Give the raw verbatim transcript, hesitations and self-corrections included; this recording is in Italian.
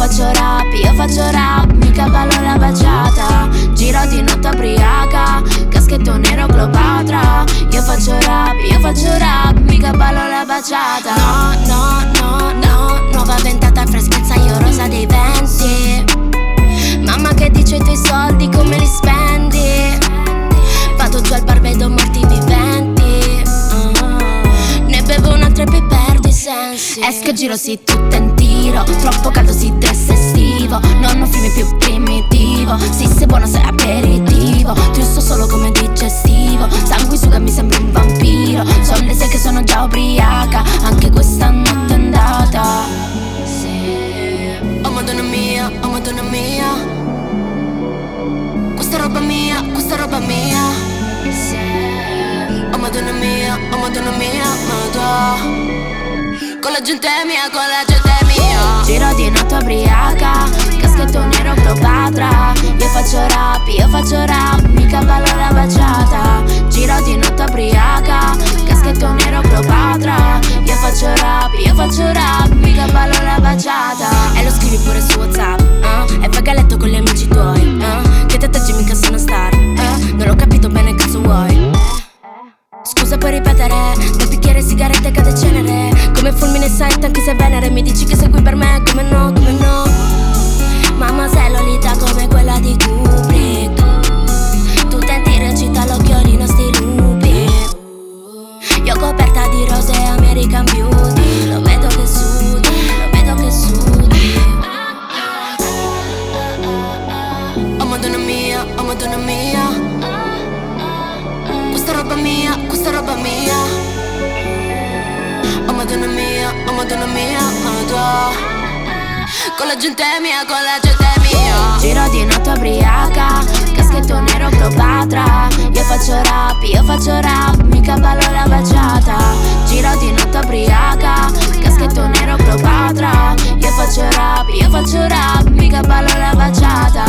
faccio rap, io faccio rap, mica ballo la baciata. Giro di notte ubriaca, caschetto nero Cleopatra. Io faccio rap, io faccio rap, mica ballo la baciata. No, no, no, no, nuova ventata e freschezza, io rosa dei venti. Mamma che dice i tuoi soldi come li spendi? Vado giù al bar, vedo morti viventi. uh, Ne bevo un'altra e poi perdo i sensi. Esco e giro sì tutta in tiro, troppo caldo sì dress estivo. Non ho film più primitivo, sì sei buono sei aperitivo. Ti uso solo come digestivo, sanguisuga mi sembri un vampiro. Sono le sei che sono già ubriaca, anche questa notte è andata. Sì. Oh madonna mia, oh madonna mia, questa roba mia, questa roba mia. Sì. Oh madonna mia, oh madonna mia, madonna. Con la gente mia, con la gente mia. Giro di notte ubriaca, caschetto nero Cleopatra. Io faccio rap, io faccio rap, mica ballo la baciata. Giro di notte ubriaca, caschetto nero Cleopatra. Io faccio rap, io faccio rap, mica ballo la baciata. E lo scrivi pure su WhatsApp, eh? E fai galetto con gli amici tuoi, eh? Che te taggi mica sono star, eh? Non l'ho capito bene, cazzo vuoi? Scusa puoi ripetere, da bicchiere sigarette cade cenere. Come fulmine sente anche se venere. Mi dici che sei qui per me, come no, come no. Mamma sei lolita come quella di Kubrick. Tu tenti recita l'occhiolino sti lupi. Io coperta di rose American Beauty. Lo vedo che sudi, lo vedo che sudi. Oh madonna mia, oh madonna mia, questa roba mia, questa roba mia. Oh madonna mia, oh madonna mia, madonna. Con la gente mia, con la gente mia. Giro di notte ubriaca, caschetto nero Cleopatra. Io faccio rap, io faccio rap, mica ballo la baciata. Giro di notte ubriaca, caschetto nero Cleopatra. Io faccio rap, io faccio rap, mica ballo la baciata.